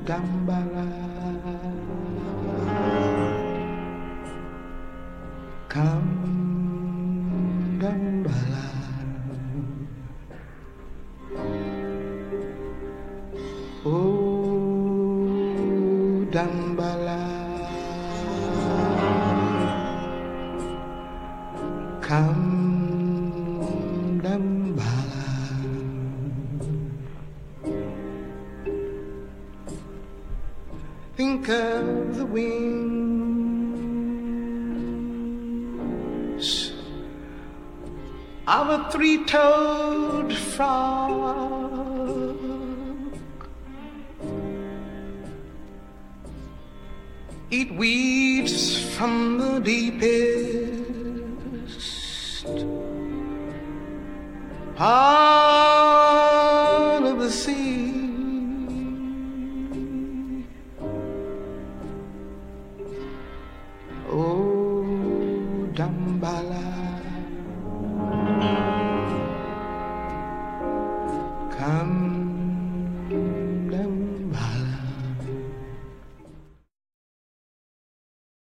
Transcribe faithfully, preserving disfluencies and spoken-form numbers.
Dambala, come Dambala, oh Dambala, come Dambala, think of the wings of a three-toed frog, eat weeds from the deepest part of the sea.